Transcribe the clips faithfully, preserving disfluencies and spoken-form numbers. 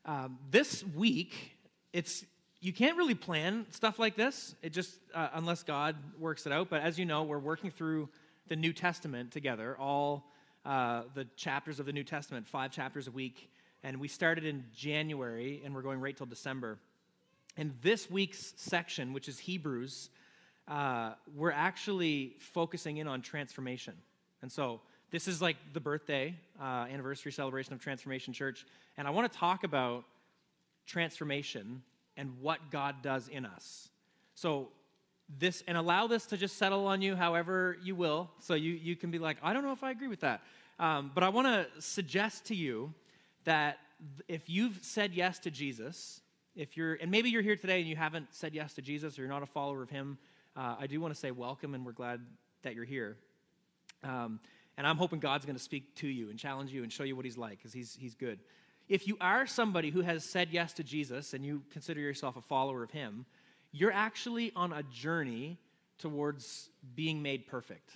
Um, this week, it's you can't really plan stuff like this. It just uh, unless God works it out. But as you know, we're working through the New Testament together, all uh, the chapters of the New Testament, five chapters a week. And we started in January, and we're going right till December. And this week's section, which is Hebrews, uh, we're actually focusing in on transformation. And so this is like the birthday uh, anniversary celebration of Transformation Church. And I want to talk about transformation and what God does in us. So this, and allow this to just settle on you however you will. So you, you can be like, I don't know if I agree with that. Um, but I want to suggest to you that if you've said yes to Jesus, if you're, and maybe you're here today and you haven't said yes to Jesus or you're not a follower of him, uh, I do want to say welcome, and we're glad that you're here. Um, and I'm hoping God's going to speak to you and challenge you and show you what he's like, because he's, he's good. If you are somebody who has said yes to Jesus and you consider yourself a follower of him, you're actually on a journey towards being made perfect.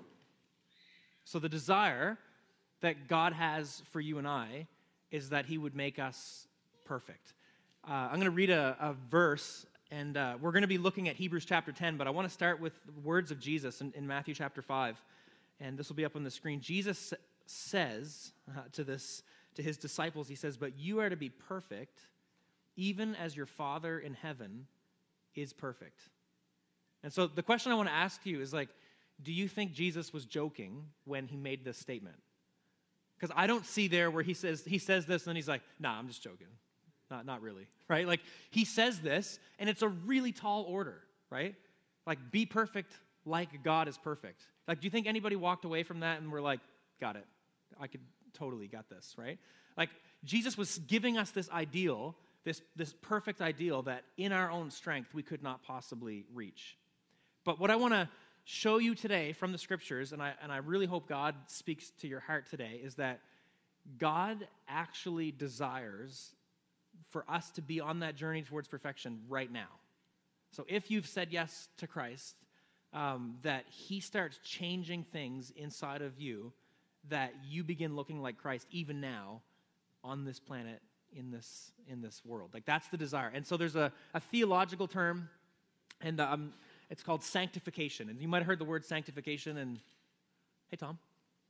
So the desire that God has for you and I is that he would make us perfect. Uh, I'm going to read a, a verse, and uh, we're going to be looking at Hebrews chapter ten, but I want to start with the words of Jesus in, in Matthew chapter five, and this will be up on the screen. Jesus says uh, to this to his disciples, he says, "But you are to be perfect, even as your Father in heaven is perfect." And so the question I want to ask you is like, do you think Jesus was joking when he made this statement? Because I don't see there where he says he says this and then he's like, nah, I'm just joking. Not, not really, right? Like, he says this, and it's a really tall order, right? Like, be perfect like God is perfect. Like, do you think anybody walked away from that and were like, got it. I could totally got this, right? Like, Jesus was giving us this ideal, this, this perfect ideal that in our own strength we could not possibly reach. But what I want to show you today from the scriptures, and I, and I really hope God speaks to your heart today, is that God actually desires for us to be on that journey towards perfection right now. So if you've said yes to Christ, um, that he starts changing things inside of you, that you begin looking like Christ even now on this planet, in this in this world. Like, that's the desire. And so there's a, a theological term, and um, it's called sanctification. And you might have heard the word sanctification, and hey, Tom.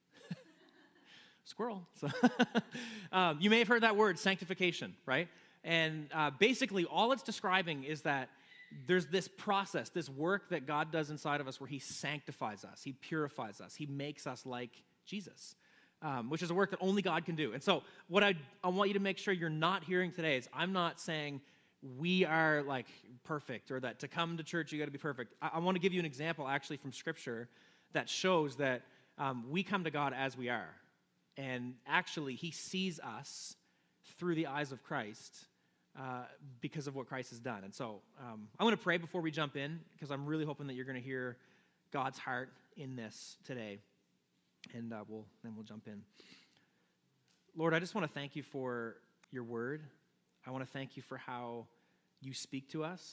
Squirrel. So um, you may have heard that word, sanctification, right? And uh, basically all it's describing is that there's this process, this work that God does inside of us where he sanctifies us, he purifies us, he makes us like Jesus, um, which is a work that only God can do. And so what I, I want you to make sure you're not hearing today is I'm not saying we are like perfect, or that to come to church you got to be perfect. I, I want to give you an example actually from Scripture that shows that um, we come to God as we are. And actually, he sees us through the eyes of Christ uh, because of what Christ has done. And so um, I want to pray before we jump in, because I'm really hoping that you're going to hear God's heart in this today. And uh, we'll then we'll jump in. Lord, I just want to thank you for your word. I want to thank you for how you speak to us.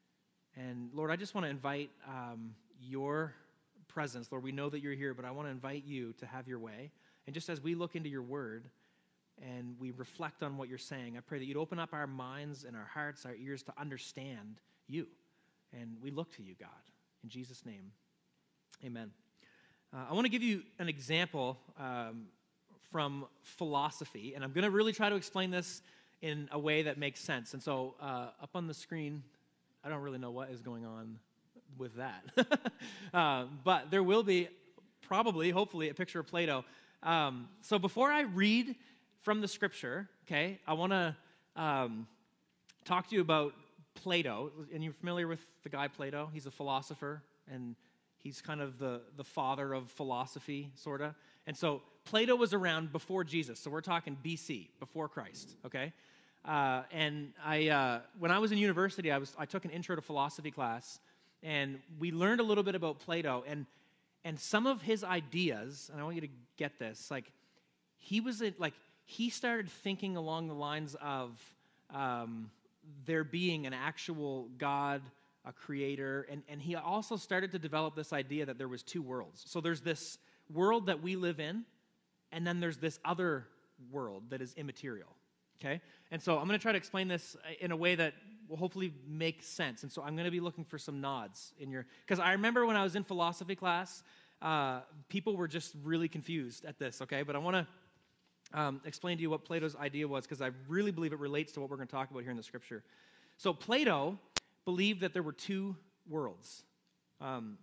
And Lord, I just want to invite um, your presence. Lord, we know that you're here, but I want to invite you to have your way. And just as we look into your word and we reflect on what you're saying, I pray that you'd open up our minds and our hearts, our ears to understand you. And we look to you, God. In Jesus' name, amen. Uh, I want to give you an example um, from philosophy, and I'm going to really try to explain this in a way that makes sense. And so uh, up on the screen, I don't really know what is going on with that. uh, but there will be probably, hopefully, a picture of Plato. Um, so before I read from the scripture, okay, I want to um, talk to you about Plato. And you're familiar with the guy Plato? He's a philosopher, and he's kind of the, the father of philosophy, sort of. And so Plato was around before Jesus, so we're talking B C, before Christ, okay? Uh, and I, uh, when I was in university, I was I took an intro to philosophy class, and we learned a little bit about Plato, and and some of his ideas, and I want you to get this, like he was in, like he started thinking along the lines of um, there being an actual God, a creator, and and he also started to develop this idea that there was two worlds. So there's this world that we live in, and then there's this other world that is immaterial. okay? And so I'm going to try to explain this in a way that will hopefully make sense. And so I'm going to be looking for some nods in your, because I remember when I was in philosophy class, uh, people were just really confused at this, okay? But I want to um, explain to you what Plato's idea was, because I really believe it relates to what we're going to talk about here in the scripture. So Plato believed that there were two worlds. Um,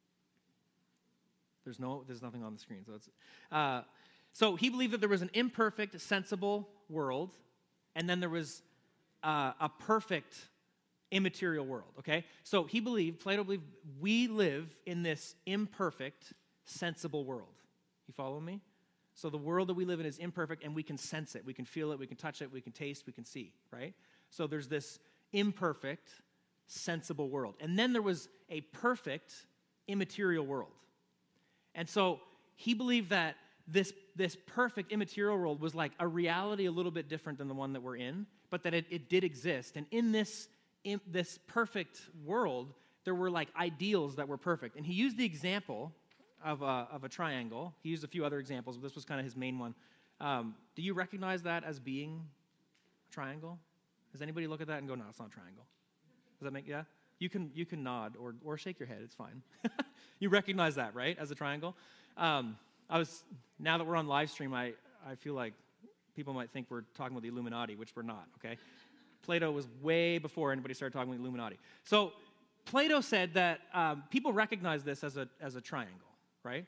there's no, there's nothing on the screen, so it's, uh, so he believed that there was an imperfect, sensible world, and then there was uh, a perfect, immaterial world, okay? So he believed, Plato believed, we live in this imperfect, sensible world. You follow me? So the world that we live in is imperfect, and we can sense it. We can feel it, we can touch it, we can taste, we can see, right? So there's this imperfect, sensible world. And then there was a perfect, immaterial world. And so he believed that this, this perfect, immaterial world was like a reality a little bit different than the one that we're in, but that it, it did exist. And in this, in this perfect world, there were like ideals that were perfect. And he used the example of a, of a triangle. He used a few other examples, but this was kind of his main one. Um, do you recognize that as being a triangle? Does anybody look at that and go, no, it's not a triangle? Does that make, yeah? You can you can nod or or shake your head, it's fine. You recognize that, right, as a triangle? Um, I was, now that we're on live stream, I, I feel like people might think we're talking about the Illuminati, which we're not, okay? Plato was way before anybody started talking about the Illuminati. So Plato said that um, people recognize this as a as a triangle, right?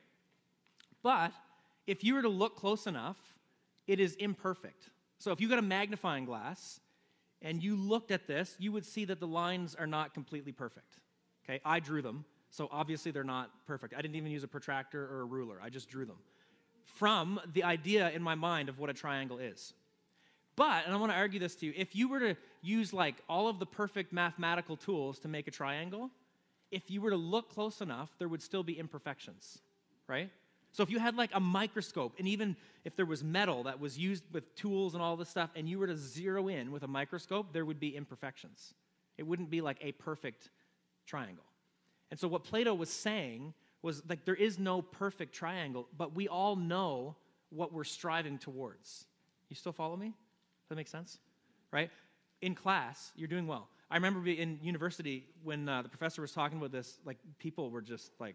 But if you were to look close enough, it is imperfect. So if you got a magnifying glass and you looked at this, you would see that the lines are not completely perfect. Okay, I drew them, so obviously they're not perfect. I didn't even use a protractor or a ruler. I just drew them from the idea in my mind of what a triangle is. But, and I want to argue this to you, if you were to use like all of the perfect mathematical tools to make a triangle, if you were to look close enough, there would still be imperfections, right? So if you had like a microscope, and even if there was metal that was used with tools and all this stuff, and you were to zero in with a microscope, there would be imperfections. It wouldn't be like a perfect triangle. And so what Plato was saying was like there is no perfect triangle, but we all know what we're striving towards. You still follow me? Does that make sense? Right? In class, you're doing well. I remember in university when uh, the professor was talking about this, like people were just like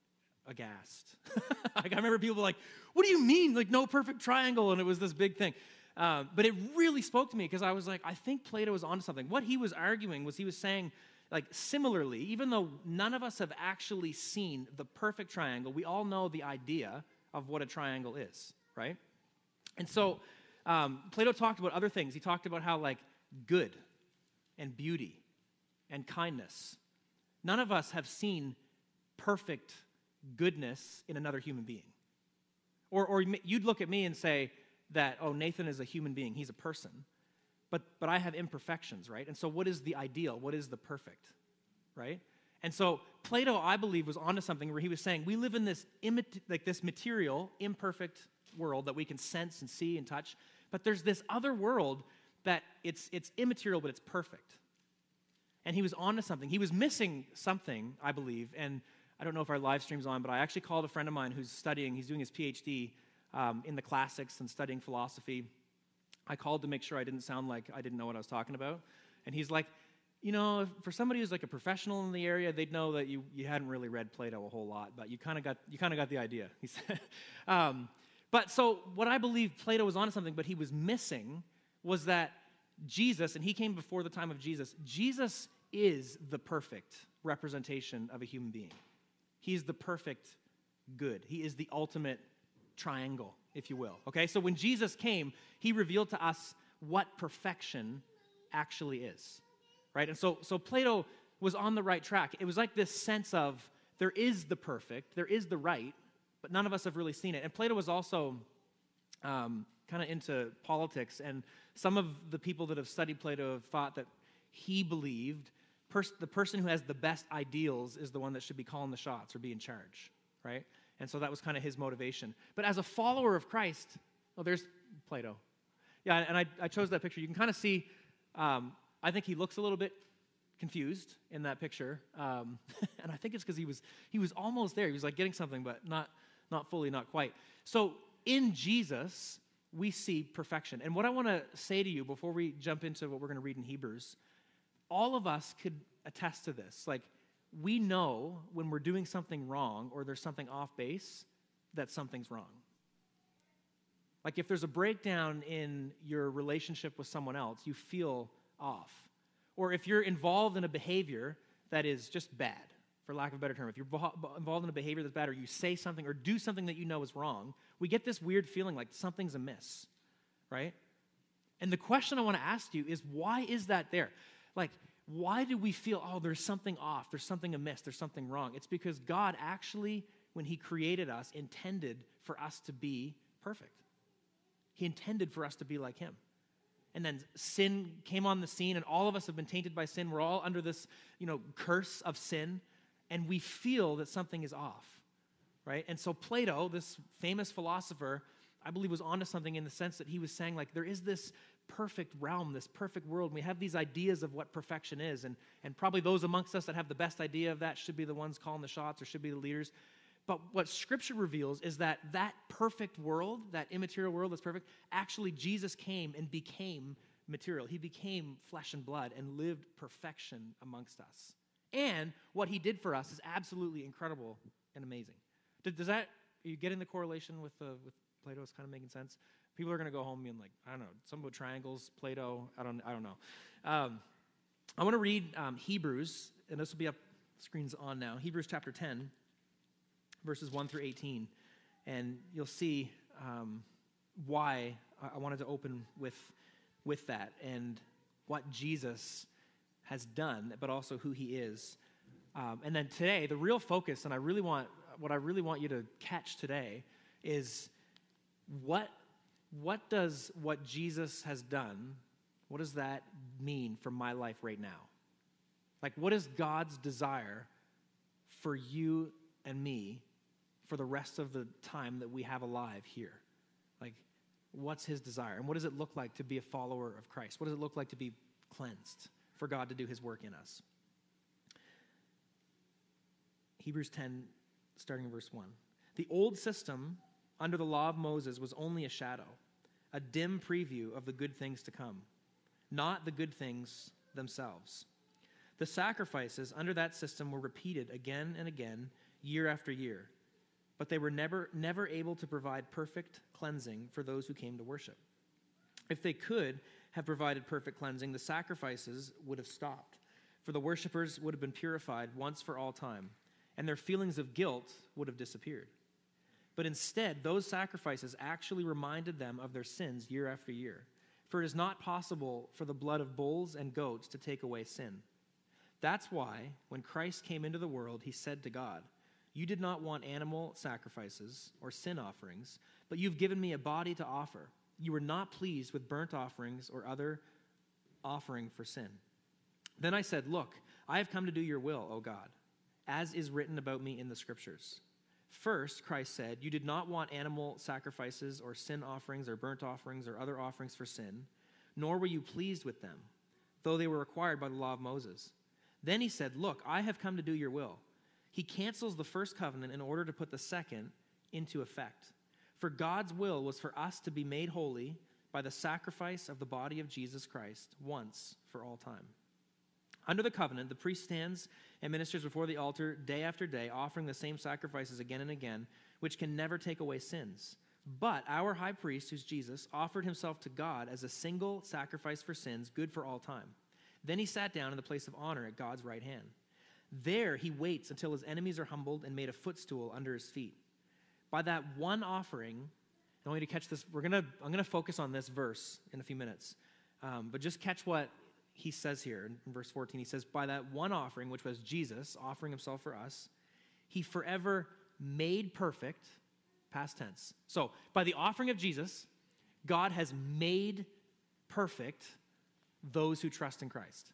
aghast. Like I remember people were like, what do you mean? Like no perfect triangle? And it was this big thing. Uh, but it really spoke to me because I was like, I think Plato was onto something. What he was arguing was he was saying, like similarly, even though none of us have actually seen the perfect triangle, we all know the idea of what a triangle is, right? And so um, Plato talked about other things. He talked about how like good and beauty and kindness. None of us have seen perfect goodness in another human being. Or, or you'd look at me and say that, oh, Nathan is a human being. He's a person. But, but I have imperfections, right? And so what is the ideal? What is the perfect, right? And so Plato, I believe, was onto something where he was saying we live in this imit- like this material, imperfect world that we can sense and see and touch, but there's this other world that it's it's immaterial, but it's perfect. And he was onto something. He was missing something, I believe, and I don't know if our live stream's on, but I actually called a friend of mine who's studying, he's doing his PhD um, in the classics and studying philosophy. I called to make sure I didn't sound like I didn't know what I was talking about. And he's like, you know, if, for somebody who's like a professional in the area, they'd know that you, you hadn't really read Plato a whole lot, but you kind of got you kind of got the idea. He said, um, but so what I believe Plato was onto something, but he was missing was that Jesus, and he came before the time of Jesus, Jesus is the perfect representation of a human being. He's the perfect good. He is the ultimate triangle, if you will. Okay, so when Jesus came, he revealed to us what perfection actually is, right? And so, so Plato was on the right track. It was like this sense of there is the perfect, there is the right, but none of us have really seen it. And Plato was also um, kind of into politics, and some of the people that have studied Plato have thought that he believed pers- the person who has the best ideals is the one that should be calling the shots or be in charge, right? And so that was kind of his motivation. But as a follower of Christ, oh, there's Plato. Yeah, and I, I chose that picture. You can kind of see, um, I think he looks a little bit confused in that picture. Um, and I think it's because he was he was almost there. He was like getting something, but not not fully, not quite. So in Jesus, we see perfection. And what I want to say to you before we jump into what we're going to read in Hebrews, all of us could attest to this. Like, we know when we're doing something wrong or there's something off base that something's wrong. Like, if there's a breakdown in your relationship with someone else, you feel off. Or if you're involved in a behavior that is just bad, for lack of a better term, if you're involved in a behavior that's bad, or you say something or do something that you know is wrong, we get this weird feeling like something's amiss, right? And the question I want to ask you is, why is that there? Like, why do we feel, oh, there's something off, there's something amiss, there's something wrong? It's because God actually, when he created us, intended for us to be perfect. He intended for us to be like him. And then sin came on the scene, and all of us have been tainted by sin. We're all under this, you know, curse of sin, and we feel that something is off, right? And so Plato, this famous philosopher, I believe was onto something in the sense that he was saying, like, there is this perfect realm, this perfect world. And we have these ideas of what perfection is, and, and probably those amongst us that have the best idea of that should be the ones calling the shots or should be the leaders. But what Scripture reveals is that that perfect world, that immaterial world that's perfect, actually Jesus came and became material. He became flesh and blood and lived perfection amongst us. And what he did for us is absolutely incredible and amazing. Does, does that, are you getting the correlation with, uh, with Plato? It's kind of making sense? People are going to go home being like, I don't know, some about triangles, Plato, I don't, I don't know. Um, I want to read um, Hebrews, and this will be up, screen's on now, Hebrews chapter ten. Verses one through eighteen, and you'll see um, why I wanted to open with, with that and what Jesus has done, but also who he is. Um, and then today, the real focus, and I really want, what I really want you to catch today is what, what does what Jesus has done, what does that mean for my life right now? Like, what is God's desire for you and me for the rest of the time that we have alive here? Like, what's his desire? And what does it look like to be a follower of Christ? What does it look like to be cleansed, for God to do his work in us? Hebrews ten, starting in verse one. The old system under the law of Moses was only a shadow, a dim preview of the good things to come, not the good things themselves. The sacrifices under that system were repeated again and again, year after year, but they were never, never able to provide perfect cleansing for those who came to worship. If they could have provided perfect cleansing, the sacrifices would have stopped, for the worshipers would have been purified once for all time, and their feelings of guilt would have disappeared. But instead, those sacrifices actually reminded them of their sins year after year, for it is not possible for the blood of bulls and goats to take away sin. That's why, when Christ came into the world, he said to God, "You did not want animal sacrifices or sin offerings, but you've given me a body to offer. You were not pleased with burnt offerings or other offering for sin." Then I said, "Look, I have come to do your will, O God, as is written about me in the Scriptures." First, Christ said, "You did not want animal sacrifices or sin offerings or burnt offerings or other offerings for sin, nor were you pleased with them, though they were required by the law of Moses." Then he said, "Look, I have come to do your will." He cancels the first covenant in order to put the second into effect. For God's will was for us to be made holy by the sacrifice of the body of Jesus Christ once for all time. Under the covenant, the priest stands and ministers before the altar day after day, offering the same sacrifices again and again, which can never take away sins. But our high priest, who's Jesus, offered himself to God as a single sacrifice for sins, good for all time. Then he sat down in the place of honor at God's right hand. There he waits until his enemies are humbled and made a footstool under his feet. By that one offering, I want you to catch this. We're gonna, I'm going to focus on this verse in a few minutes. Um, but just catch what he says here in, in verse fourteen. He says, by that one offering, which was Jesus offering himself for us, he forever made perfect, past tense. So by the offering of Jesus, God has made perfect those who trust in Christ.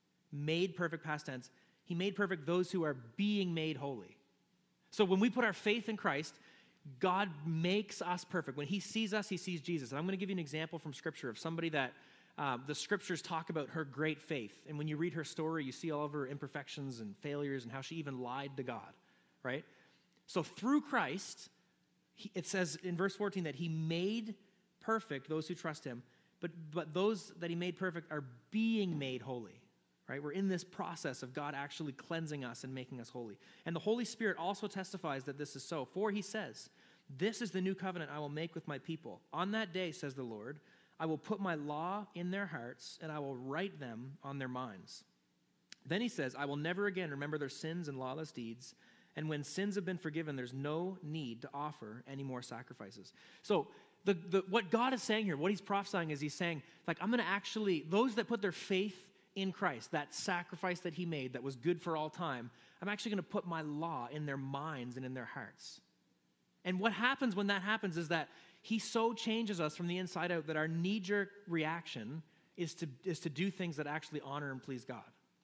Made perfect, past tense. He made perfect those who are being made holy. So when we put our faith in Christ, God makes us perfect. When he sees us, he sees Jesus. And I'm going to give you an example from Scripture of somebody that um, the Scriptures talk about her great faith. And when you read her story, you see all of her imperfections and failures and how she even lied to God, right? So through Christ, he, it says in verse fourteen that he made perfect, those who trust him, but, but those that he made perfect are being made holy. Right? We're in this process of God actually cleansing us and making us holy. And the Holy Spirit also testifies that this is so. For he says, this is the new covenant I will make with my people. On that day, says the Lord, I will put my law in their hearts, and I will write them on their minds. Then he says, I will never again remember their sins and lawless deeds. And when sins have been forgiven, there's no need to offer any more sacrifices. So the, the, what God is saying here, what he's prophesying is he's saying, like, I'm going to actually, those that put their faith in Christ, that sacrifice that he made that was good for all time, I'm actually going to put my law in their minds and in their hearts. And what happens when that happens is that he so changes us from the inside out that our knee-jerk reaction is to, is to do things that actually honor and please God.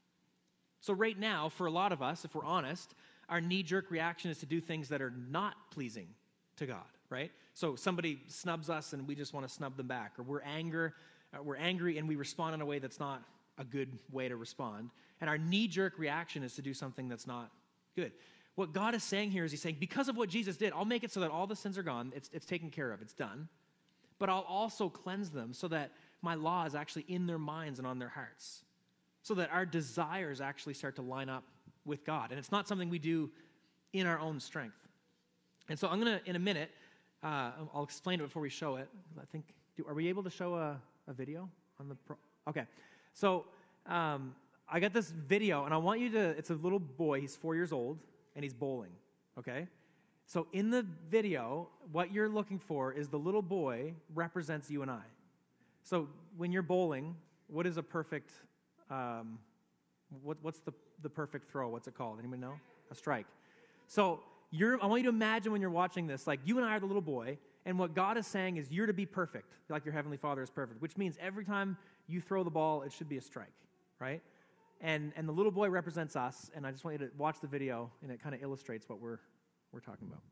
So right now, for a lot of us, if we're honest, our knee-jerk reaction is to do things that are not pleasing to God, right? So somebody snubs us and we just want to snub them back, or we're anger, uh, we're angry and we respond in a way that's not a good way to respond. And our knee-jerk reaction is to do something that's not good. What God is saying here is he's saying, because of what Jesus did, I'll make it so that all the sins are gone. It's, it's taken care of. It's done. But I'll also cleanse them so that my law is actually in their minds and on their hearts. So that our desires actually start to line up with God. And it's not something we do in our own strength. And so I'm going to, in a minute, uh, I'll explain it before we show it. I think, do, are we able to show a, a video on the pro? Okay. So um, I got this video, and I want you to, it's a little boy, he's four years old, and he's bowling, okay? So in the video, what you're looking for is the little boy represents you and I. So when you're bowling, what is a perfect, um, what, what's the, the perfect throw? What's it called? Anyone know? A strike. So you're, I want you to imagine when you're watching this, like you and I are the little boy, and what God is saying is you're to be perfect, like your Heavenly Father is perfect, which means every time you throw the ball, it should be a strike, right? And and the little boy represents us, and I just want you to watch the video, and it kind of illustrates what we're we're talking about.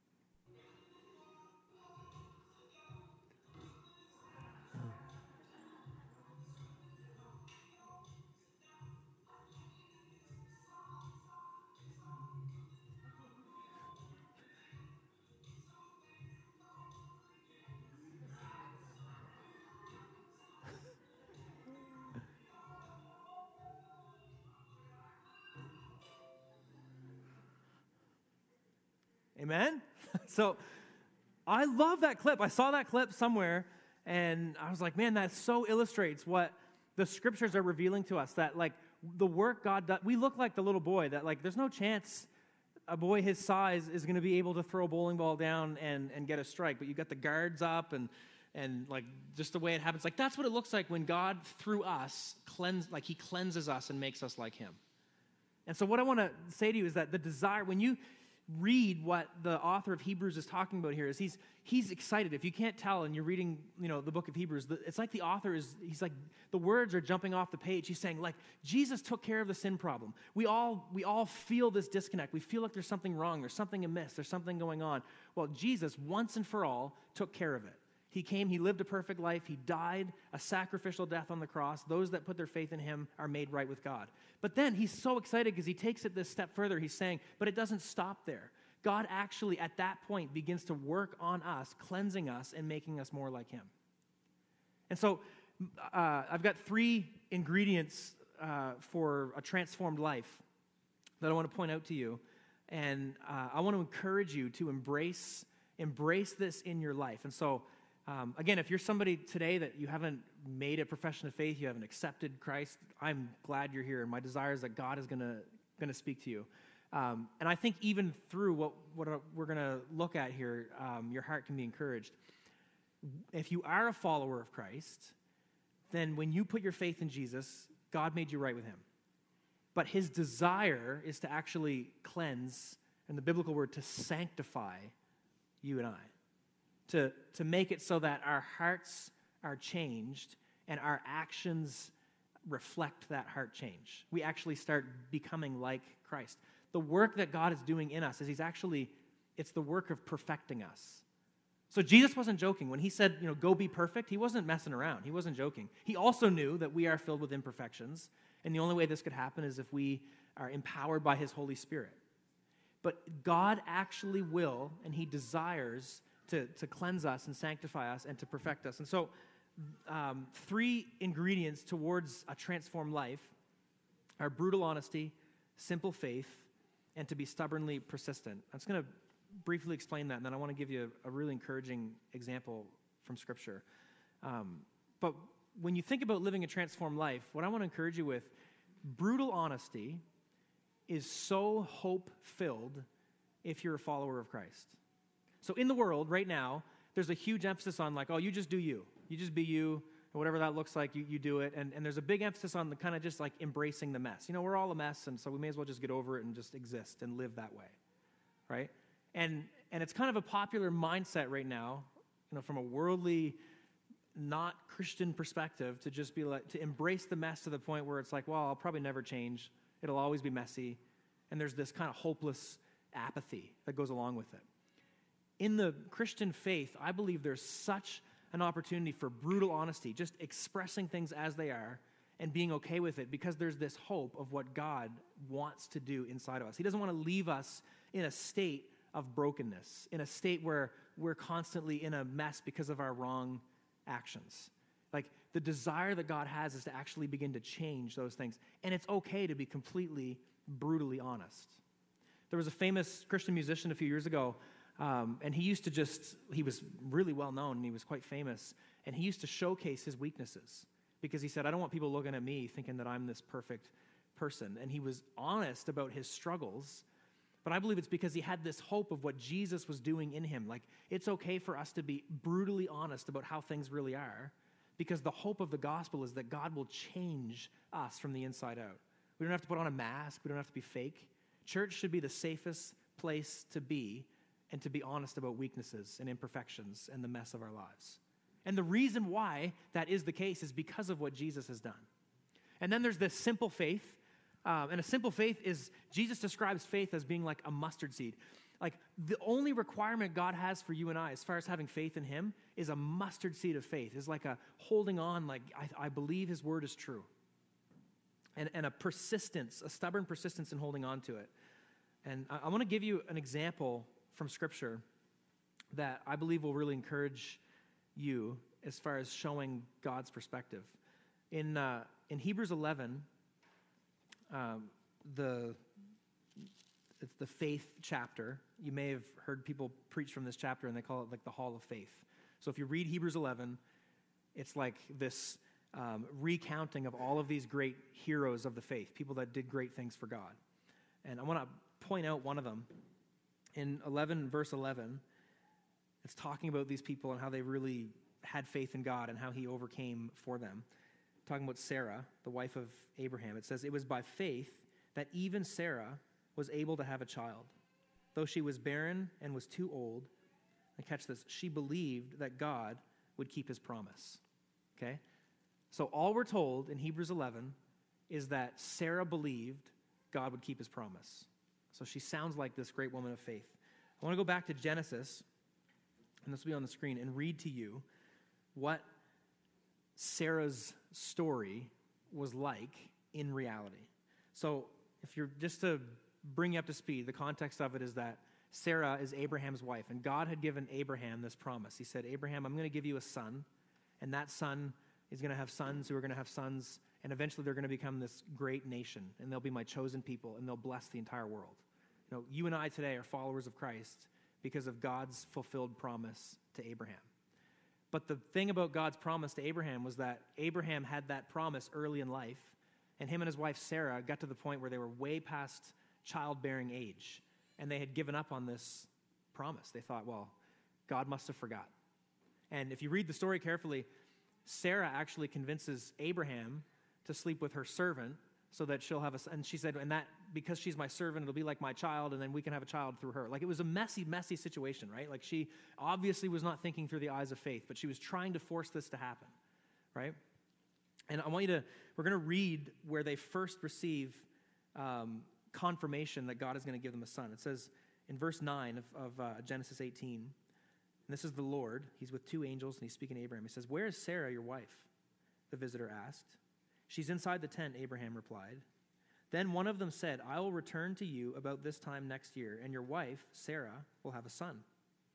Amen? So I love that clip. I saw that clip somewhere, and I was like, man, that so illustrates what the scriptures are revealing to us, that like the work God does. We look like the little boy that like there's no chance a boy his size is going to be able to throw a bowling ball down and, and get a strike, but you got the guards up and and like just the way it happens. Like that's what it looks like when God through us cleanse, like he cleanses us and makes us like him. And so what I want to say to you is that the desire, when you read what the author of Hebrews is talking about here, is he's he's excited. If you can't tell and you're reading, you know, the book of Hebrews, it's like the author is, he's like, the words are jumping off the page. He's saying, like, Jesus took care of the sin problem. We all we all feel this disconnect. We feel like there's something wrong, there's something amiss, there's something going on. Well, Jesus, once and for all, took care of it. He came, he lived a perfect life, he died a sacrificial death on the cross. Those that put their faith in him are made right with God. But then he's so excited because he takes it this step further. He's saying, but it doesn't stop there. God actually, at that point, begins to work on us, cleansing us and making us more like him. And so uh, I've got three ingredients uh, for a transformed life that I want to point out to you. And uh, I want to encourage you to embrace, embrace this in your life. And so Um, again, if you're somebody today that you haven't made a profession of faith, you haven't accepted Christ, I'm glad you're here. And my desire is that God is going to going to speak to you. Um, and I think even through what, what we're going to look at here, um, your heart can be encouraged. If you are a follower of Christ, then when you put your faith in Jesus, God made you right with him. But his desire is to actually cleanse, and the biblical word to sanctify you and I. To, to make it so that our hearts are changed and our actions reflect that heart change. We actually start becoming like Christ. The work that God is doing in us is he's actually, it's the work of perfecting us. So Jesus wasn't joking. When he said, you know, go be perfect, he wasn't messing around. He wasn't joking. He also knew that we are filled with imperfections, and the only way this could happen is if we are empowered by his Holy Spirit. But God actually will, and he desires to, to cleanse us and sanctify us and to perfect us. And so um, three ingredients towards a transformed life are brutal honesty, simple faith, and to be stubbornly persistent. I'm just going to briefly explain that, and then I want to give you a, a really encouraging example from Scripture. Um, but when you think about living a transformed life, what I want to encourage you with, brutal honesty is so hope-filled if you're a follower of Christ. So in the world right now, there's a huge emphasis on like, oh, you just do you. You just be you, and whatever that looks like, you, you do it. And, and there's a big emphasis on the kind of just like embracing the mess. You know, we're all a mess, and so we may as well just get over it and just exist and live that way, right? And and it's kind of a popular mindset right now, you know, from a worldly, not Christian perspective, to just be like, to embrace the mess to the point where it's like, well, I'll probably never change. It'll always be messy. And there's this kind of hopeless apathy that goes along with it. In the Christian faith, I believe there's such an opportunity for brutal honesty, just expressing things as they are and being okay with it, because there's this hope of what God wants to do inside of us. He doesn't want to leave us in a state of brokenness, in a state where we're constantly in a mess because of our wrong actions. Like, the desire that God has is to actually begin to change those things. And it's okay to be completely, brutally honest. There was a famous Christian musician a few years ago, um, and he used to just, he was really well known, and he was quite famous, and he used to showcase his weaknesses, because he said, I don't want people looking at me thinking that I'm this perfect person. And he was honest about his struggles, but I believe it's because he had this hope of what Jesus was doing in him. Like, it's okay for us to be brutally honest about how things really are, because the hope of the gospel is that God will change us from the inside out. We don't have to put on a mask. We don't have to be fake. Church should be the safest place to be, and to be honest about weaknesses and imperfections and the mess of our lives. And the reason why that is the case is because of what Jesus has done. And then there's this simple faith. Um, and a simple faith is, Jesus describes faith as being like a mustard seed. Like, the only requirement God has for you and I, as far as having faith in him, is a mustard seed of faith. Is like a holding on, like, I, I believe his word is true. And, and a persistence, a stubborn persistence in holding on to it. And I, I want to give you an example from Scripture that I believe will really encourage you as far as showing God's perspective. In uh, in Hebrews eleven, um, the it's the faith chapter. You may have heard people preach from this chapter, and they call it like the Hall of Faith. So if you read Hebrews eleven, it's like this um, recounting of all of these great heroes of the faith, people that did great things for God. And I want to point out one of them. In eleven, verse eleven, it's talking about these people and how they really had faith in God and how he overcame for them. Talking about Sarah, the wife of Abraham. It says, it was by faith that even Sarah was able to have a child, though she was barren and was too old. And catch this, she believed that God would keep his promise. Okay? So all we're told in Hebrews eleven is that Sarah believed God would keep his promise. So she sounds like this great woman of faith. I want to go back to Genesis, and this will be on the screen, and read to you what Sarah's story was like in reality. So if you're, just to bring you up to speed, the context of it is that Sarah is Abraham's wife, and God had given Abraham this promise. He said, Abraham, I'm going to give you a son, and that son is going to have sons who are going to have sons, and eventually they're going to become this great nation, and they'll be my chosen people, and they'll bless the entire world. You know, you and I today are followers of Christ because of God's fulfilled promise to Abraham. But the thing about God's promise to Abraham was that Abraham had that promise early in life, and him and his wife Sarah got to the point where they were way past childbearing age, and they had given up on this promise. They thought, well, God must have forgot. And if you read the story carefully, Sarah actually convinces Abraham to sleep with her servant so that she'll have a son. And she said, and that, because she's my servant, it'll be like my child, and then we can have a child through her. Like, it was a messy, messy situation, right? Like, she obviously was not thinking through the eyes of faith, but she was trying to force this to happen, right? And I want you to, we're going to read where they first receive um, confirmation that God is going to give them a son. It says in verse nine of, of uh, Genesis eighteen, and this is the Lord. He's with two angels, and he's speaking to Abraham. He says, where is Sarah, your wife? The visitor asked. She's inside the tent, Abraham replied. Then one of them said, I will return to you about this time next year, and your wife, Sarah, will have a son.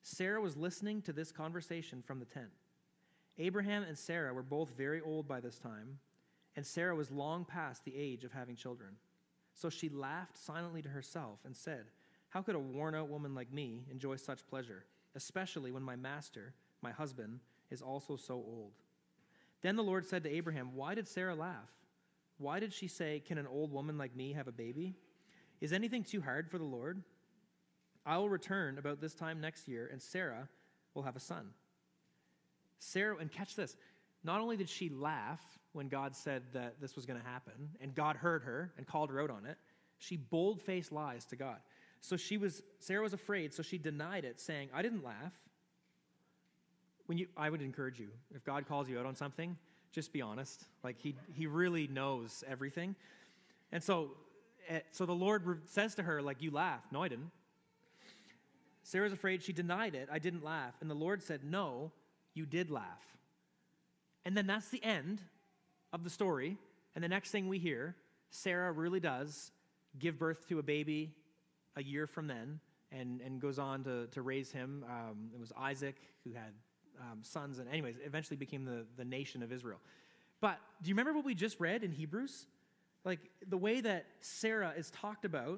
Sarah was listening to this conversation from the tent. Abraham and Sarah were both very old by this time, and Sarah was long past the age of having children. So she laughed silently to herself and said, "How could a worn-out woman like me enjoy such pleasure, especially when my master, my husband, is also so old?" Then the Lord said to Abraham, "Why did Sarah laugh? Why did she say, 'Can an old woman like me have a baby?' Is anything too hard for the Lord? I will return about this time next year, and Sarah will have a son." Sarah, and catch this, not only did she laugh when God said that this was going to happen, and God heard her and called her out on it, she bold-faced lies to God. So she was, Sarah was afraid, so she denied it, saying, "I didn't laugh." When you, I would encourage you, if God calls you out on something, just be honest. Like, he he really knows everything. And so, so the Lord says to her, like, "You laughed." "No, I didn't." Sarah's afraid. She denied it. "I didn't laugh." And the Lord said, "No, you did laugh." And then that's the end of the story. And the next thing we hear, Sarah really does give birth to a baby a year from then, and, and goes on to, to raise him. Um, it was Isaac who had um, sons, and anyways, eventually became the, the nation of Israel. But do you remember what we just read in Hebrews? Like, the way that Sarah is talked about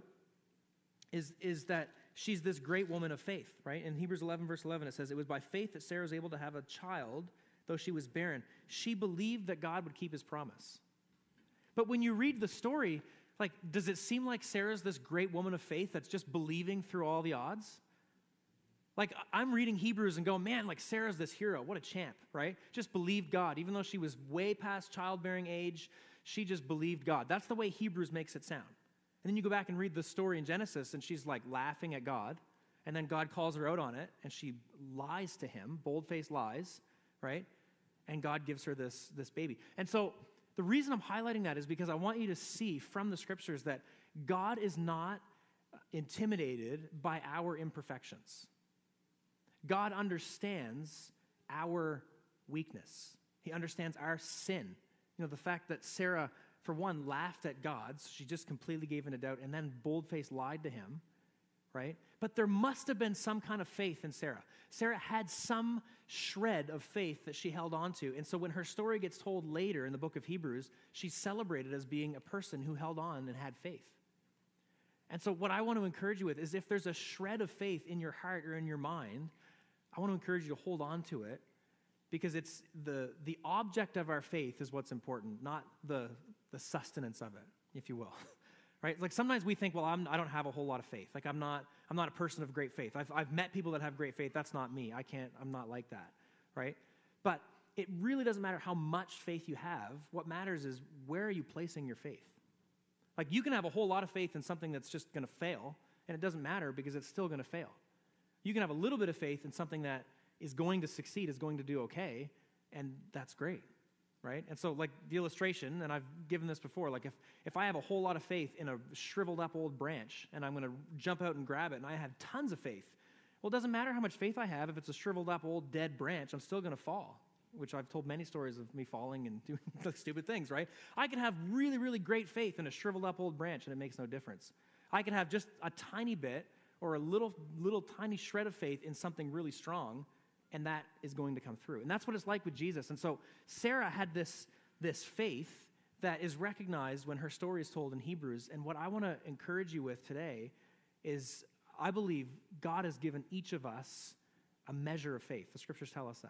is, is that she's this great woman of faith, right? In Hebrews eleven, verse eleven, it says, "It was by faith that Sarah was able to have a child, though she was barren. She believed that God would keep his promise." But when you read the story, like, does it seem like Sarah's this great woman of faith that's just believing through all the odds? Like, I'm reading Hebrews and going, man, like, Sarah's this hero. What a champ, right? Just believed God. Even though she was way past childbearing age, she just believed God. That's the way Hebrews makes it sound. And then you go back and read the story in Genesis, and she's, like, laughing at God. And then God calls her out on it, and she lies to him, bold-faced lies, right? And God gives her this, this baby. And so the reason I'm highlighting that is because I want you to see from the scriptures that God is not intimidated by our imperfections. God understands our weakness. He understands our sin. You know, the fact that Sarah, for one, laughed at God, so she just completely gave in to doubt, and then bold-faced lied to him, right? But there must have been some kind of faith in Sarah. Sarah had some shred of faith that she held on to. And so when her story gets told later in the book of Hebrews, she's celebrated as being a person who held on and had faith. And so what I want to encourage you with is, if there's a shred of faith in your heart or in your mind, I want to encourage you to hold on to it, because it's the, the object of our faith is what's important, not the, the sustenance of it, if you will. Right? Like, sometimes we think, well, I'm, I don't have a whole lot of faith. Like, I'm not, I'm not a person of great faith. I've, I've met people that have great faith. That's not me. I can't, I'm not like that, right? But it really doesn't matter how much faith you have. What matters is, where are you placing your faith? Like, you can have a whole lot of faith in something that's just going to fail, and it doesn't matter because it's still going to fail. You can have a little bit of faith in something that is going to succeed, is going to do okay, and that's great. Right? And so, like, the illustration, and I've given this before, like, if, if I have a whole lot of faith in a shriveled up old branch, and I'm going to jump out and grab it, and I have tons of faith, well, it doesn't matter how much faith I have. If it's a shriveled up old dead branch, I'm still going to fall, which I've told many stories of me falling and doing stupid things, right? I can have really, really great faith in a shriveled up old branch, and it makes no difference. I can have just a tiny bit or a little, little tiny shred of faith in something really strong, and that is going to come through. And that's what it's like with Jesus. And so Sarah had this, this faith that is recognized when her story is told in Hebrews. And what I want to encourage you with today is, I believe God has given each of us a measure of faith. The scriptures tell us that.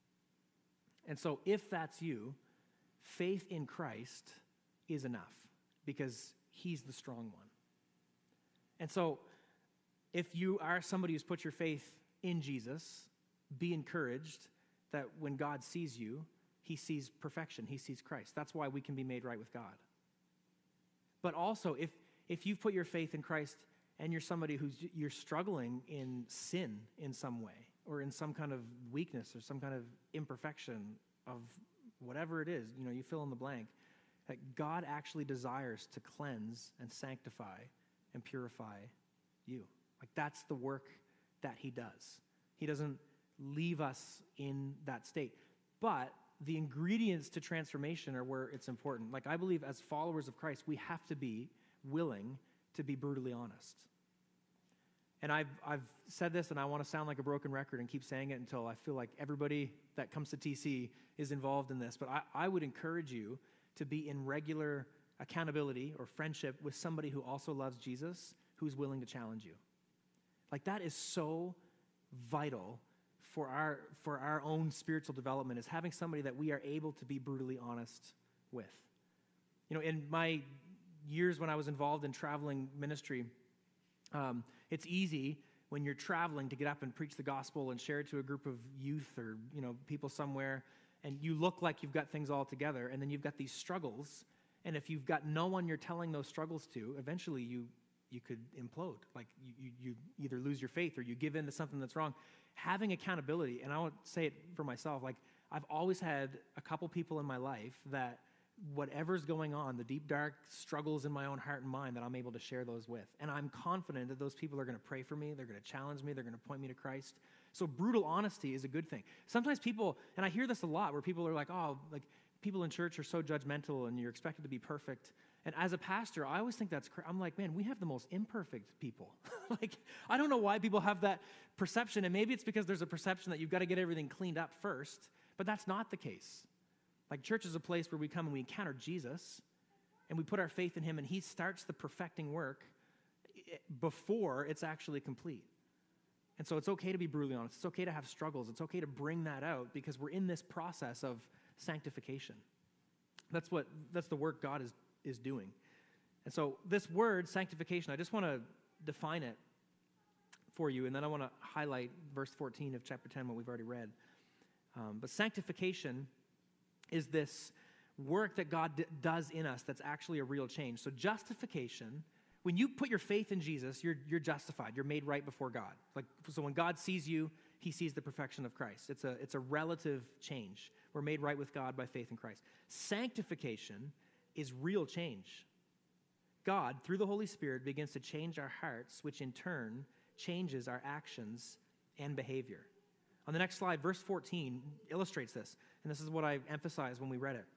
And so if that's you, faith in Christ is enough, because he's the strong one. And so if you are somebody who's put your faith in Jesus, be encouraged that when God sees you, he sees perfection. He sees Christ. That's why we can be made right with God. But also, if, if you've put your faith in Christ and you're somebody who's you're struggling in sin in some way, or in some kind of weakness or some kind of imperfection of whatever it is, you know, you fill in the blank, that God actually desires to cleanse and sanctify and purify you. Like, that's the work that he does. He doesn't leave us in that state. But the ingredients to transformation are where it's important. Like, I believe as followers of Christ, we have to be willing to be brutally honest. And I've, I've said this, and I want to sound like a broken record and keep saying it until I feel like everybody that comes to T C is involved in this. But I, I would encourage you to be in regular accountability or friendship with somebody who also loves Jesus, who's willing to challenge you. Like, that is so vital for our, for our own spiritual development, is having somebody that we are able to be brutally honest with. You know, in my years when I was involved in traveling ministry, Um, it's easy when you're traveling to get up and preach the gospel and share it to a group of youth or, you know, people somewhere, and you look like you've got things all together, and then you've got these struggles, and if you've got no one you're telling those struggles to, eventually you you could implode. Like, you, you, you either lose your faith or you give in to something that's wrong. Having accountability, and I won't say it for myself, like, I've always had a couple people in my life that whatever's going on, the deep, dark struggles in my own heart and mind, that I'm able to share those with. And I'm confident that those people are going to pray for me, they're going to challenge me, they're going to point me to Christ. So brutal honesty is a good thing. Sometimes people, and I hear this a lot, where people are like, oh, like, people in church are so judgmental and you're expected to be perfect. And as a pastor, I always think that's crazy. I'm like, man, we have the most imperfect people. Like, I don't know why people have that perception, and maybe it's because there's a perception that you've got to get everything cleaned up first, but that's not the case. Like, church is a place where we come and we encounter Jesus, and we put our faith in him, and he starts the perfecting work before it's actually complete. And so it's okay to be brutally honest. It's okay to have struggles. It's okay to bring that out, because we're in this process of sanctification. That's what that's the work God is, is doing. And so this word, sanctification, I just want to define it for you, and then I want to highlight verse fourteen of chapter ten, what we've already read. Um, but sanctification is this work that God d- does in us that's actually a real change. So justification, when you put your faith in Jesus, you're, you're justified. You're made right before God. Like, so when God sees you, he sees the perfection of Christ. It's a, it's a relative change. We're made right with God by faith in Christ. Sanctification is real change. God, through the Holy Spirit, begins to change our hearts, which in turn changes our actions and behavior. On the next slide, verse fourteen illustrates this, and this is what I emphasized when we read it.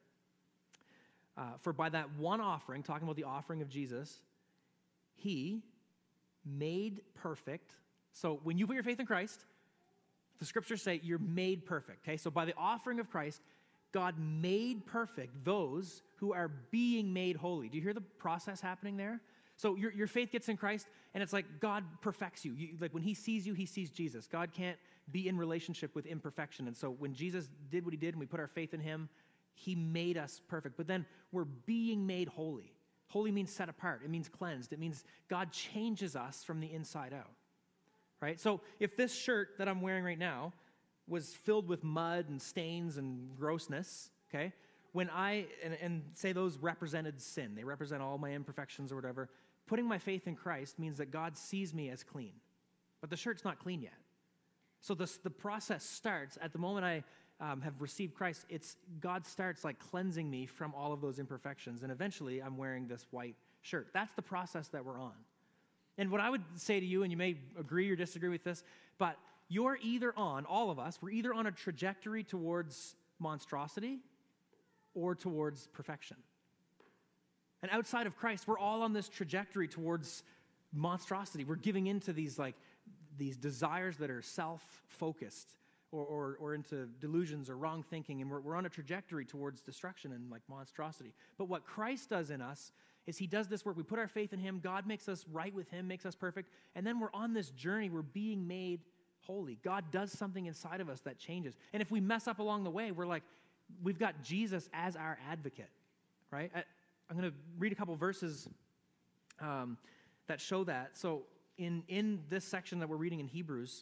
Uh, For by that one offering, talking about the offering of Jesus, he made perfect. So when you put your faith in Christ, the scriptures say you're made perfect. Okay, so by the offering of Christ, God made perfect those who are being made holy. Do you hear the process happening there? So your, your faith gets in Christ, and it's like God perfects you. you. Like, when he sees you, he sees Jesus. God can't be in relationship with imperfection. And so when Jesus did what he did and we put our faith in him, he made us perfect. But then we're being made holy. Holy means set apart. It means cleansed. It means God changes us from the inside out. Right? So if this shirt that I'm wearing right now was filled with mud and stains and grossness, okay, when I, and, and say those represented sin, they represent all my imperfections or whatever, putting my faith in Christ means that God sees me as clean. But the shirt's not clean yet. So this, the process starts at the moment I um, have received Christ. It's God starts like cleansing me from all of those imperfections, and eventually I'm wearing this white shirt. That's the process that we're on. And what I would say to you, and you may agree or disagree with this, but you're either on, all of us, we're either on a trajectory towards monstrosity or towards perfection. And outside of Christ, we're all on this trajectory towards monstrosity. We're giving into these like these desires that are self-focused, or, or, or into delusions or wrong thinking, and we're, we're on a trajectory towards destruction and like monstrosity. But what Christ does in us is he does this work. We put our faith in him. God makes us right with him, makes us perfect, and then we're on this journey. We're being made holy. God does something inside of us that changes. And if we mess up along the way, we're like, we've got Jesus as our advocate, right? I, I'm going to read a couple verses um, that show that. So in, in this section that we're reading in Hebrews,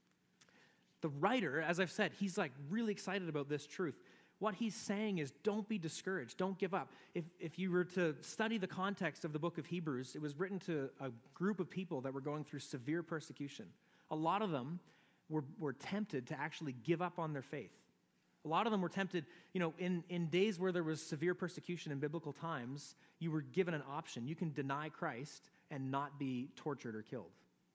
the writer, as I've said, he's like really excited about this truth. What he's saying is, don't be discouraged. Don't give up. If, if you were to study the context of the book of Hebrews, it was written to a group of people that were going through severe persecution. A lot of them were, were tempted to actually give up on their faith. A lot of them were tempted, you know, in, in days where there was severe persecution in biblical times, you were given an option. You can deny Christ and not be tortured or killed.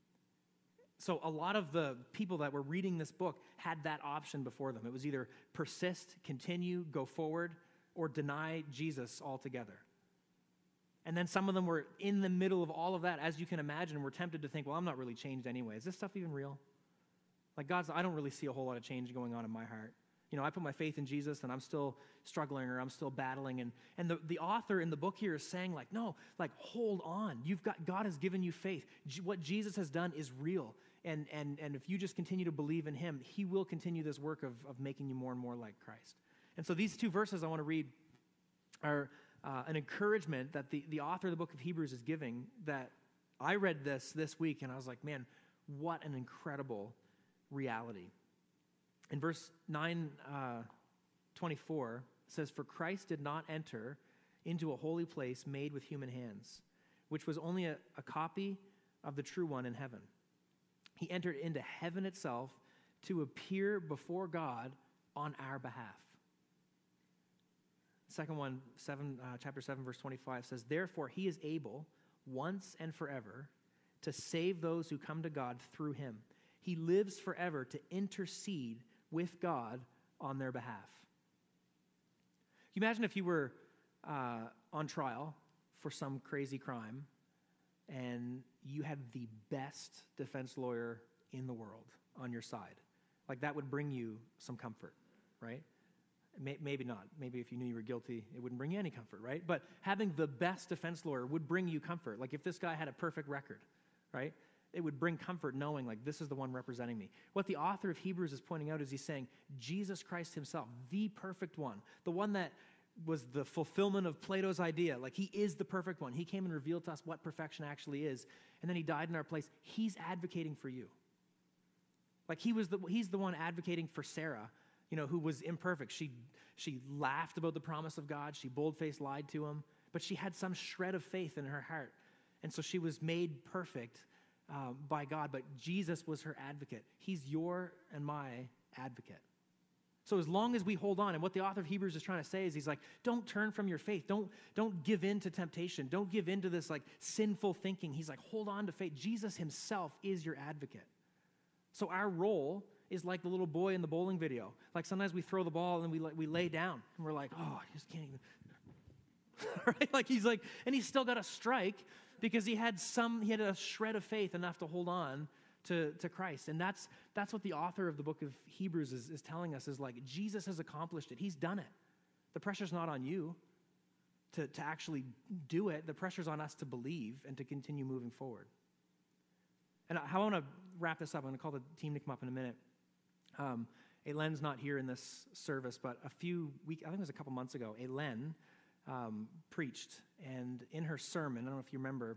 So a lot of the people that were reading this book had that option before them. It was either persist, continue, go forward, or deny Jesus altogether. And then some of them were in the middle of all of that, as you can imagine, were tempted to think, well, I'm not really changed anyway. Is this stuff even real? Like, God's, I don't really see a whole lot of change going on in my heart. You know, I put my faith in Jesus and I'm still struggling or I'm still battling. And, and the, the author in the book here is saying, like, no, like, hold on. You've got, God has given you faith. G- what Jesus has done is real. And, and, and if you just continue to believe in him, he will continue this work of, of making you more and more like Christ. And so these two verses I want to read are uh, an encouragement that the, the author of the book of Hebrews is giving, that I read this this week and I was like, man, what an incredible reality. In verse nine twenty-four, it says, "For Christ did not enter into a holy place made with human hands, which was only a, a copy of the true one in heaven. He entered into heaven itself to appear before God on our behalf." The second one, seven, uh, chapter seven, verse twenty-five says, "Therefore he is able once and forever to save those who come to God through him. He lives forever to intercede with God on their behalf." Can you imagine if you were uh, on trial for some crazy crime and you had the best defense lawyer in the world on your side? Like, that would bring you some comfort, right? May, maybe not. Maybe if you knew you were guilty, it wouldn't bring you any comfort, right? But having the best defense lawyer would bring you comfort. Like, if this guy had a perfect record, right? It would bring comfort knowing, like, this is the one representing me. What the author of Hebrews is pointing out is he's saying Jesus Christ himself, the perfect one, the one that was the fulfillment of Plato's idea. Like, he is the perfect one. He came and revealed to us what perfection actually is, and then he died in our place. He's advocating for you. Like, he was the, he's the one advocating for Sarah, you know, who was imperfect. She, she laughed about the promise of God. She bold-faced lied to him, but she had some shred of faith in her heart, and so she was made perfect Um, by God, but Jesus was her advocate. He's your and my advocate. So as long as we hold on, and what the author of Hebrews is trying to say is he's like, don't turn from your faith. Don't, don't give in to temptation. Don't give in to this like sinful thinking. He's like, hold on to faith. Jesus himself is your advocate. So our role is like the little boy in the bowling video. Like, sometimes we throw the ball and we, we lay down and we're like, oh, I just can't even. Right? Like, he's like, and he's still got a strike, because he had some, he had a shred of faith enough to hold on to, to Christ. And that's that's what the author of the book of Hebrews is, is telling us, is like, Jesus has accomplished it. He's done it. The pressure's not on you to, to actually do it. The pressure's on us to believe and to continue moving forward. And how I want to wrap this up, I'm going to call the team to come up in a minute. Um, Ellen's not here in this service, but a few weeks, I think it was a couple months ago, Ellen Um, preached, and in her sermon, I don't know if you remember,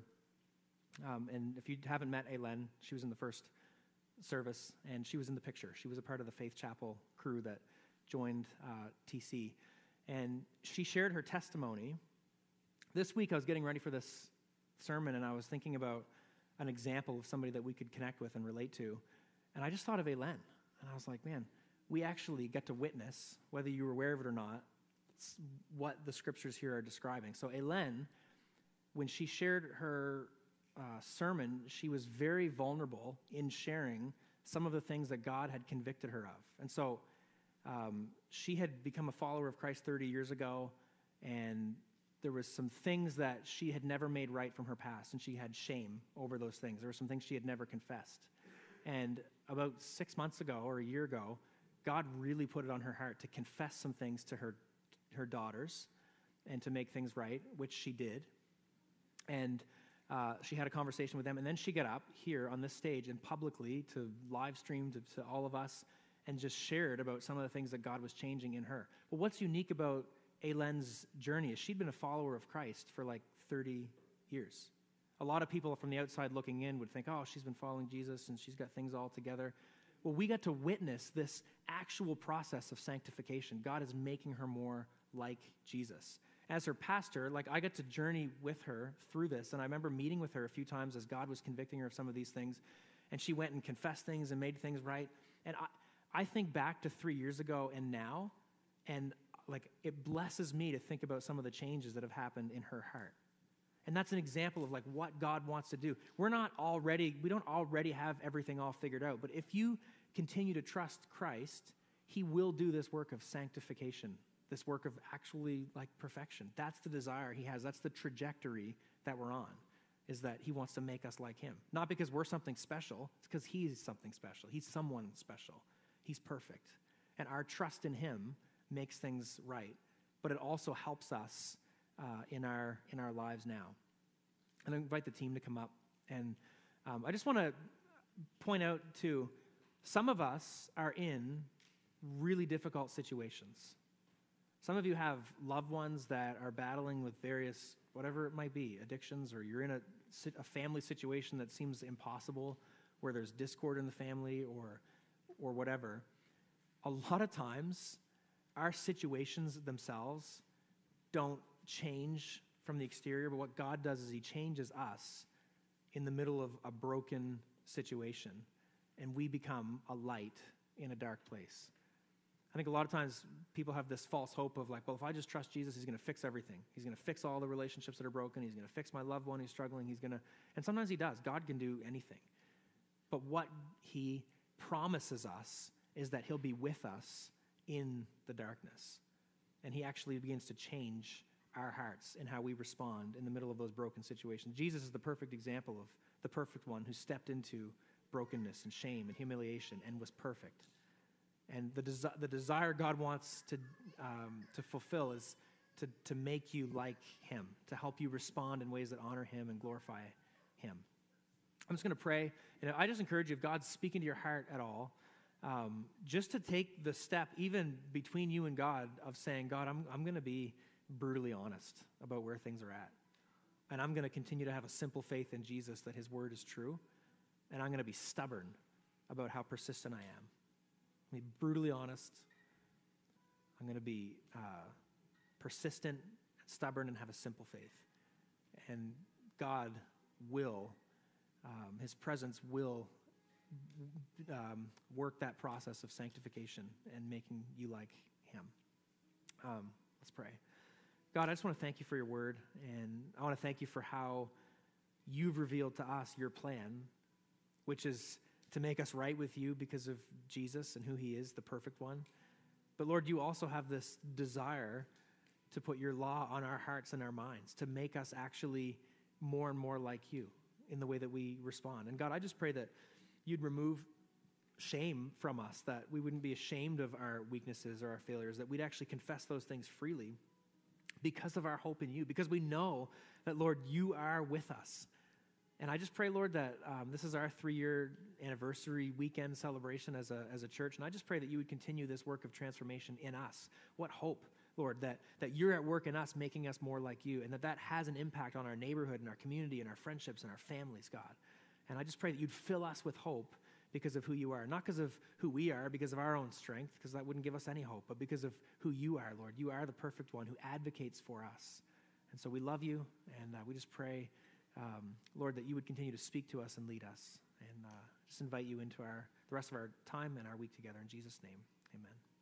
um, and if you haven't met Ellen, she was in the first service, and she was in the picture. She was a part of the Faith Chapel crew that joined uh, T C, and she shared her testimony. This week I was getting ready for this sermon, and I was thinking about an example of somebody that we could connect with and relate to, and I just thought of Ellen, and I was like, man, we actually get to witness, whether you were aware of it or not, what the scriptures here are describing. So Ellen, when she shared her uh, sermon, she was very vulnerable in sharing some of the things that God had convicted her of. And so um, she had become a follower of Christ thirty years ago, and there was some things that she had never made right from her past, and she had shame over those things. There were some things she had never confessed. And about six months ago or a year ago, God really put it on her heart to confess some things to her her daughters and to make things right, which she did. And uh, she had a conversation with them, and then she got up here on this stage and publicly to live stream to, to all of us and just shared about some of the things that God was changing in her. But what's unique about Ellen's journey is she'd been a follower of Christ for like thirty years. A lot of people from the outside looking in would think, oh, she's been following Jesus and she's got things all together. Well, we got to witness this actual process of sanctification. God is making her more like Jesus. As her pastor, like, I got to journey with her through this, and I remember meeting with her a few times as God was convicting her of some of these things, and she went and confessed things and made things right. And I, I think back to three years ago and now, and like, it blesses me to think about some of the changes that have happened in her heart. And that's an example of like what God wants to do. We're not already, we don't already have everything all figured out, but if you continue to trust Christ, he will do this work of sanctification this work of actually like perfection. That's the desire he has. That's the trajectory that we're on, is that he wants to make us like him. Not because we're something special, it's because he's something special. He's someone special. He's perfect. And our trust in him makes things right. But it also helps us uh, in our in our lives now. And I invite the team to come up. And um, I just want to point out, too, some of us are in really difficult situations. Some of you have loved ones that are battling with various, whatever it might be, addictions, or you're in a, a family situation that seems impossible, where there's discord in the family or or whatever. A lot of times, our situations themselves don't change from the exterior, but what God does is he changes us in the middle of a broken situation, and we become a light in a dark place. I think a lot of times people have this false hope of like, well, if I just trust Jesus, he's going to fix everything. He's going to fix all the relationships that are broken. He's going to fix my loved one who's struggling. He's going to, and sometimes he does. God can do anything. But what he promises us is that he'll be with us in the darkness. And he actually begins to change our hearts and how we respond in the middle of those broken situations. Jesus is the perfect example of the perfect one who stepped into brokenness and shame and humiliation and was perfect. And the, desi- the desire God wants to um, to fulfill is to, to make you like him, to help you respond in ways that honor him and glorify him. I'm just going to pray. And I just encourage you, if God's speaking to your heart at all, um, just to take the step, even between you and God, of saying, God, I'm, I'm going to be brutally honest about where things are at. And I'm going to continue to have a simple faith in Jesus that his word is true. And I'm going to be stubborn about how persistent I am. I'm going to be brutally honest. I'm going to be uh, persistent, and stubborn, and have a simple faith. And God will, um, his presence will um, work that process of sanctification and making you like him. Um, let's pray. God, I just want to thank you for your word, and I want to thank you for how you've revealed to us your plan, which is to make us right with you because of Jesus and who he is, the perfect one. But Lord, you also have this desire to put your law on our hearts and our minds, to make us actually more and more like you in the way that we respond. And God, I just pray that you'd remove shame from us, that we wouldn't be ashamed of our weaknesses or our failures, that we'd actually confess those things freely because of our hope in you, because we know that, Lord, you are with us. And I just pray, Lord, that um, this is our three-year anniversary weekend celebration as a as a church, and I just pray that you would continue this work of transformation in us. What hope, Lord, that, that you're at work in us, making us more like you, and that that has an impact on our neighborhood and our community and our friendships and our families, God. And I just pray that you'd fill us with hope because of who you are, not because of who we are, because of our own strength, because that wouldn't give us any hope, but because of who you are, Lord. You are the perfect one who advocates for us. And so we love you, and uh, we just pray, um, Lord, that you would continue to speak to us and lead us, and uh, just invite you into our the rest of our time and our week together. In Jesus' name, amen.